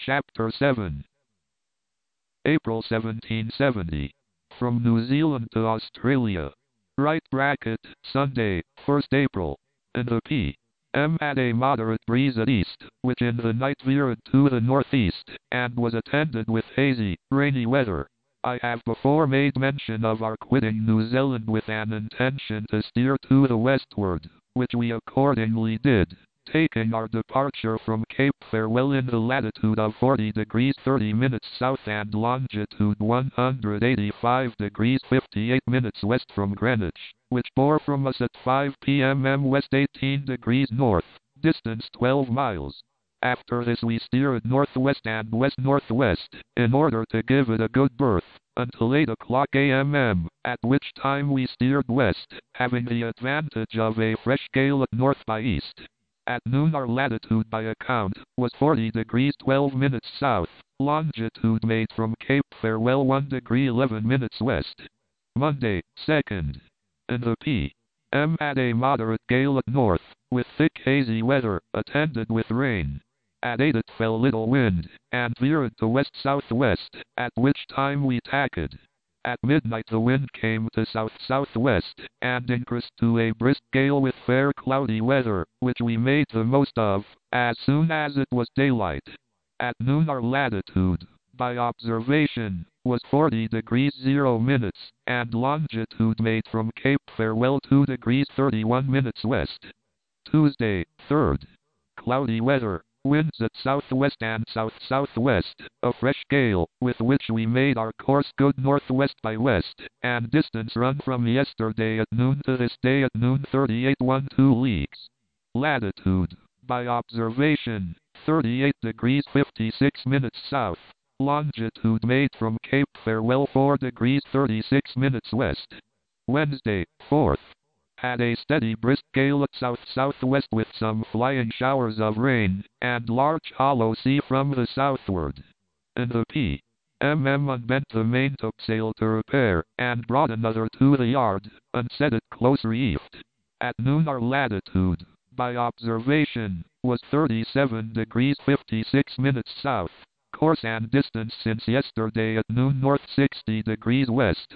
Chapter 7. April 1770. From New Zealand to Australia. Right bracket, Sunday, 1st April. In the p.m. had a moderate breeze at east, which in the night veered to the northeast, and was attended with hazy, rainy weather. I have before made mention of our quitting New Zealand with an intention to steer to the westward, which we accordingly did, taking our departure from Cape Farewell in the latitude of 40 degrees 30 minutes south and longitude 185 degrees 58 minutes west from Greenwich, which bore from us at 5 p.m. west 18 degrees north, distance 12 miles. After this we steered northwest and west-northwest, in order to give it a good berth, until 8 o'clock a.m., at which time we steered west, having the advantage of a fresh gale at north by east. At noon our latitude by account was 40 degrees 12 minutes south, longitude made from Cape Farewell 1 degree 11 minutes west. Monday, 2nd. In the p.m. had a moderate gale at north, with thick hazy weather, attended with rain. At 8 it fell little wind, and veered to west-southwest, at which time we tacked. At midnight the wind came to south-southwest, and increased to a brisk gale with fair cloudy weather, which we made the most of, as soon as it was daylight. At noon our latitude, by observation, was 40 degrees 0 minutes, and longitude made from Cape Farewell 2 degrees 31 minutes west. Tuesday, 3rd. Cloudy weather. Winds at southwest and south-southwest, a fresh gale, with which we made our course good northwest by west, and distance run from yesterday at noon to this day at noon 38.12 leagues. Latitude, by observation, 38 degrees 56 minutes south, longitude made from Cape Farewell 4 degrees 36 minutes west. Wednesday, 4th. Had a steady brisk gale at south-southwest with some flying showers of rain, and large hollow sea from the southward. In the p.m. unbent the maintopsail to repair, and brought another to the yard, and set it close reefed. At noon our latitude, by observation, was 37 degrees 56 minutes south. Course and distance since yesterday at noon north 60 degrees west,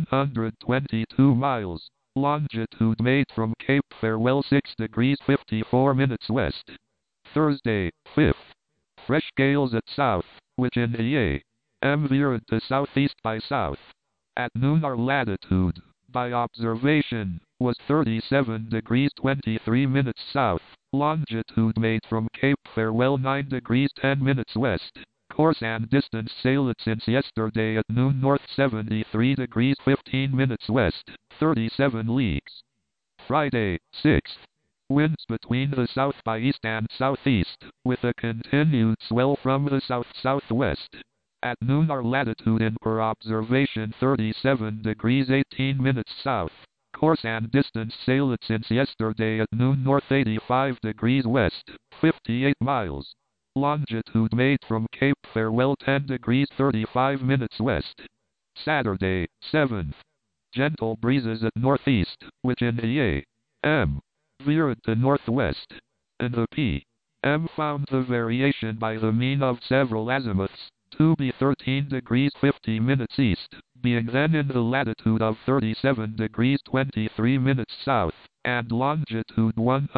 122 miles. Longitude made from Cape Farewell 6 degrees 54 minutes west. Thursday, 5th. Fresh gales at south, which in the a.m. veered to southeast by south. At noon our latitude, by observation, was 37 degrees 23 minutes south. Longitude made from Cape Farewell 9 degrees 10 minutes west. Course and distance sailed since yesterday at noon north 73 degrees 15 minutes west, 37 leagues. Friday, 6th. Winds between the south by east and southeast, with a continued swell from the south-southwest. At noon our latitude in per observation 37 degrees 18 minutes south. Course and distance sailed since yesterday at noon north 85 degrees west, 58 miles. Longitude made from Cape Farewell 10 degrees 35 minutes west. Saturday, 7th. Gentle breezes at northeast, which in the a.m. veered to northwest. In the p.m. found the variation by the mean of several azimuths, to be 13 degrees 50 minutes east, being then in the latitude of 37 degrees 23 minutes south, and longitude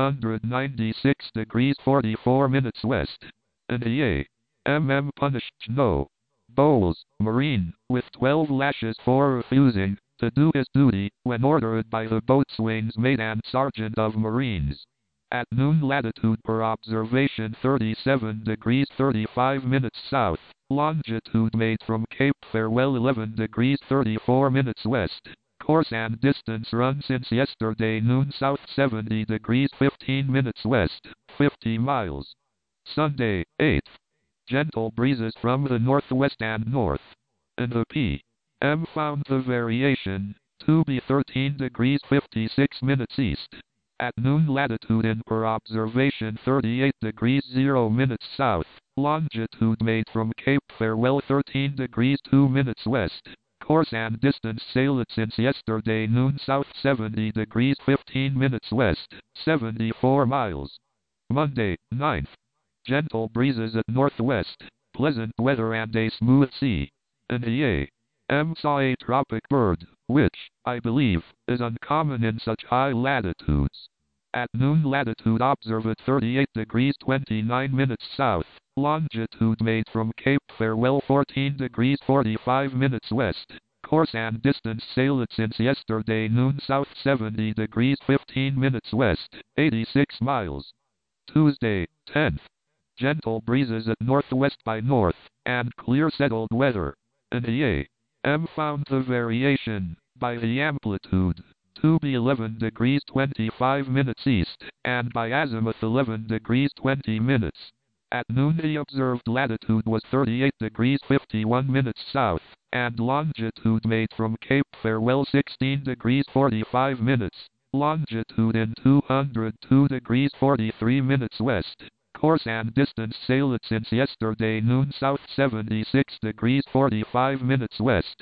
196 degrees 44 minutes west. In the a.m. punished Snow Bowles, Marine, with 12 lashes for refusing to do his duty when ordered by the boatswain's mate and sergeant of Marines. At noon latitude per observation 37 degrees 35 minutes south, longitude made from Cape Farewell 11 degrees 34 minutes west. Course and distance run since yesterday noon south 70 degrees 15 minutes west, 50 miles. Sunday, 8th. Gentle breezes from the northwest and north. In the p.m. found the variation to be 13 degrees 56 minutes east. At noon latitude in per observation 38 degrees 0 minutes south. Longitude made from Cape Farewell 13 degrees 2 minutes west. Course and distance sailed since yesterday noon south 70 degrees 15 minutes west, 74 miles. Monday, 9th. Gentle breezes at northwest, pleasant weather and a smooth sea. In the a.m. saw a tropic bird, which, I believe, is uncommon in such high latitudes. At noon latitude observed 38 degrees 29 minutes south, longitude made from Cape Farewell 14 degrees 45 minutes west. Course and distance sailed since yesterday noon south 70 degrees 15 minutes west, 86 miles. Tuesday, 10th. Gentle breezes at northwest by north, and clear settled weather. In the a.m. found the variation, by the amplitude, to be 11 degrees 25 minutes east, and by azimuth 11 degrees 20 minutes. At noon the observed latitude was 38 degrees 51 minutes south, and longitude made from Cape Farewell 16 degrees 45 minutes, longitude in 202 degrees 43 minutes west. Course and distance sailed since yesterday noon south 76 degrees 45 minutes west,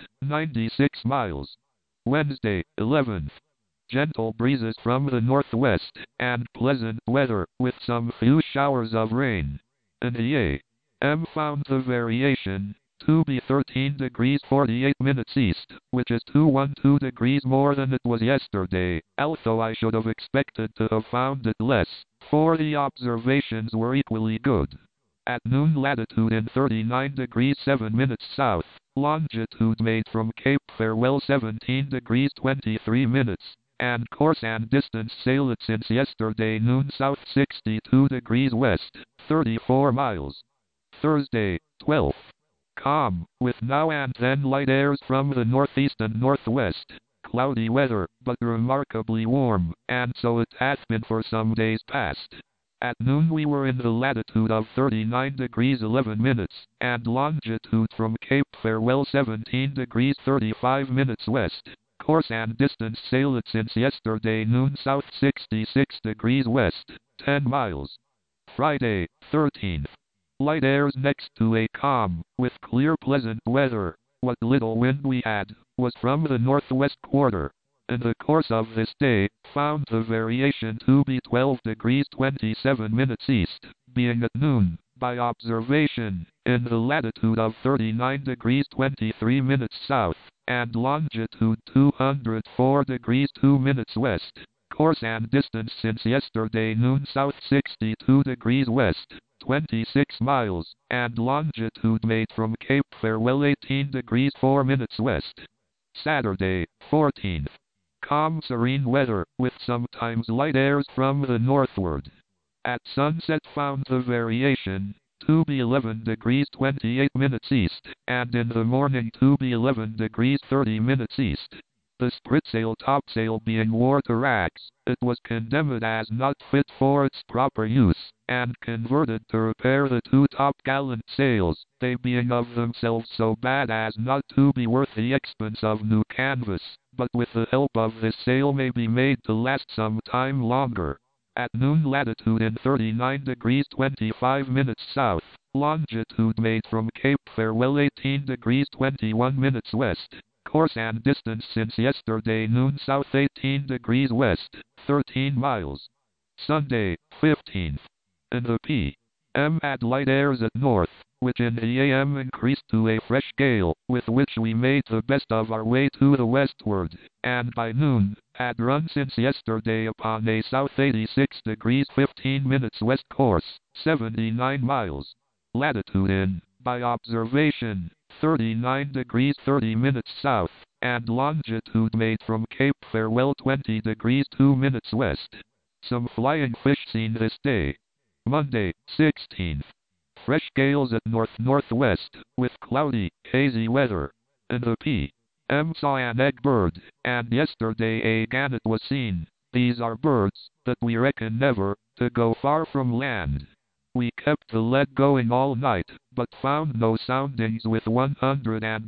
96 miles. Wednesday, 11th. Gentle breezes from the northwest, and pleasant weather, with some few showers of rain. In the a.m. found the variation, to be 13 degrees 48 minutes east, which is 212 degrees more than it was yesterday, although I should have expected to have found it less, for the observations were equally good. At noon latitude in 39 degrees 7 minutes south, longitude made from Cape Farewell 17 degrees 23 minutes, and course and distance sailed since yesterday noon south 62 degrees west, 34 miles. Thursday, 12th. Calm, with now and then light airs from the northeast and northwest. Cloudy weather, but remarkably warm, and so it hath been for some days past. At noon we were in the latitude of 39 degrees 11 minutes, and longitude from Cape Farewell 17 degrees 35 minutes west. Course and distance sailed since yesterday noon south 66 degrees west, 10 miles. Friday, 13th. Light airs next to a calm, with clear pleasant weather. What little wind we had, was from the northwest quarter. In the course of this day, found the variation to be 12 degrees 27 minutes east, being at noon, by observation, in the latitude of 39 degrees 23 minutes south, and longitude 204 degrees 2 minutes west. Course and distance since yesterday noon south 62 degrees west, 26 miles, and longitude made from Cape Farewell 18 degrees 4 minutes west. Saturday, 14th. Calm serene weather, with sometimes light airs from the northward. At sunset found the variation, to be 11 degrees 28 minutes east, and in the morning to be 11 degrees 30 minutes east. The spritsail topsail being wore to racks, it was condemned as not fit for its proper use, and converted to repair the two topgallant sails, they being of themselves so bad as not to be worth the expense of new canvas, but with the help of this sail may be made to last some time longer. At noon latitude in 39 degrees 25 minutes south, longitude made from Cape Farewell 18 degrees 21 minutes west. Course and distance since yesterday noon south 18 degrees west, 13 miles. Sunday, 15th. In the p.m. had light airs at north, which in the a.m. increased to a fresh gale, with which we made the best of our way to the westward, and by noon, had run since yesterday upon a south 86 degrees 15 minutes west course, 79 miles. Latitude in, by observation, 39 degrees 30 minutes south, and longitude made from Cape Farewell 20 degrees 2 minutes west. Some flying fish seen this day. Monday, 16th. Fresh gales at north-northwest, with cloudy, hazy weather. In the p.m. saw an egg bird, and yesterday a gannet was seen. These are birds, that we reckon never, to go far from land. We kept the lead going all night, but found no soundings with 100 and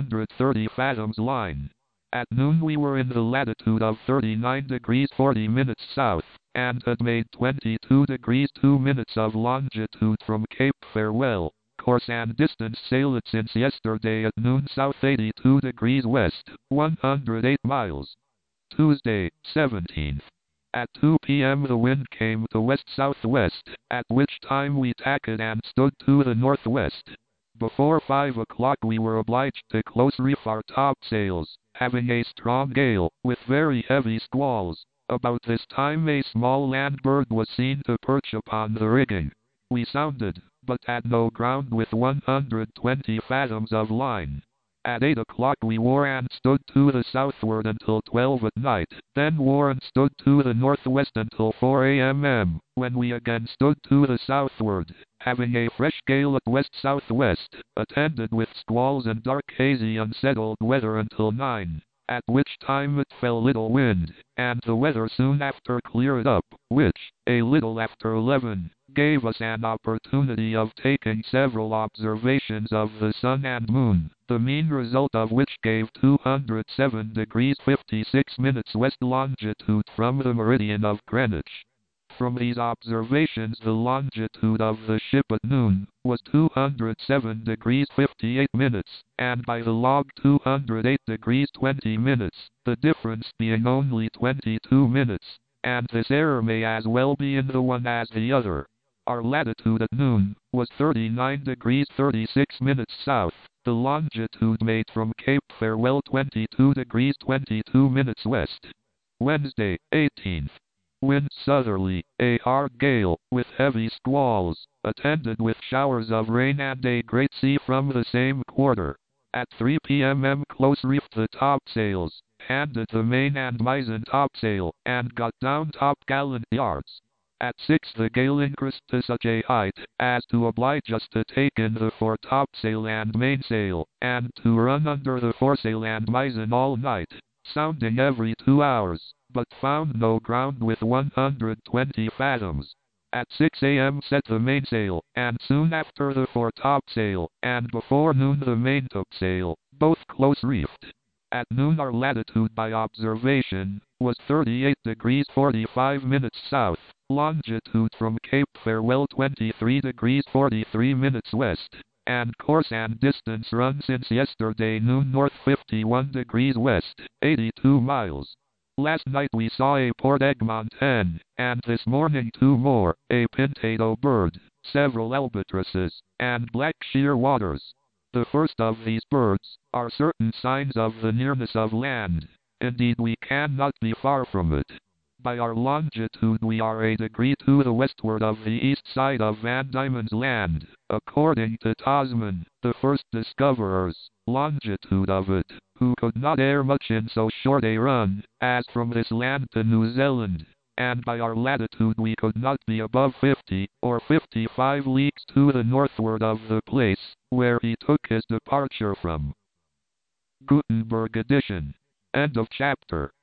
130 fathoms line. At noon we were in the latitude of 39 degrees 40 minutes south, and had made 22 degrees 2 minutes of longitude from Cape Farewell. Course and distance sailed since yesterday at noon south 82 degrees west, 108 miles. Tuesday, 17th. At 2 p.m. the wind came to west-southwest, at which time we tacked and stood to the northwest. Before 5 o'clock we were obliged to close reef our topsails, having a strong gale, with very heavy squalls. About this time a small land bird was seen to perch upon the rigging. We sounded, but had no ground with 120 fathoms of line. At 8 o'clock we wore and stood to the southward until 12 at night, then wore and stood to the northwest until 4 a.m., when we again stood to the southward, having a fresh gale at west-southwest, attended with squalls and dark hazy unsettled weather until 9, at which time it fell little wind, and the weather soon after cleared up, which, a little after 11, gave us an opportunity of taking several observations of the sun and moon, the mean result of which gave 207 degrees 56 minutes west longitude from the meridian of Greenwich. From these observations the longitude of the ship at noon was 207 degrees 58 minutes, and by the log 208 degrees 20 minutes, the difference being only 22 minutes, and this error may as well be in the one as the other. Our latitude at noon was 39 degrees 36 minutes south, the longitude made from Cape Farewell 22 degrees 22 minutes west. Wednesday, 18th. Wind southerly, a hard gale, with heavy squalls, attended with showers of rain and a great sea from the same quarter. At 3 p.m. close reefed the topsails, handed the main and mizen topsail, and got down topgallant yards. At 6 the gale increased to such a height as to oblige us to take in the foretopsail and mainsail, and to run under the foresail and mizen all night, sounding every 2 hours, but found no ground with 120 fathoms. At 6 a.m. set the mainsail, and soon after the foretopsail, and before noon the maintopsail, both close reefed. At noon our latitude by observation was 38 degrees 45 minutes south, longitude from Cape Farewell 23 degrees 43 minutes west, and course and distance run since yesterday noon north 51 degrees west, 82 miles. Last night we saw a Port Egmont hen, and this morning 2 more, a pintado bird, several albatrosses, and black shearwaters. The first of these birds are certain signs of the nearness of land. Indeed we cannot be far from it. By our longitude we are a degree to the westward of the east side of Van Diemen's Land, according to Tasman, the first discoverer's longitude of it, who could not err much in so short a run, as from this land to New Zealand, and by our latitude we could not be above 50 or 55 leagues to the northward of the place where he took his departure from. Gutenberg edition. End of chapter.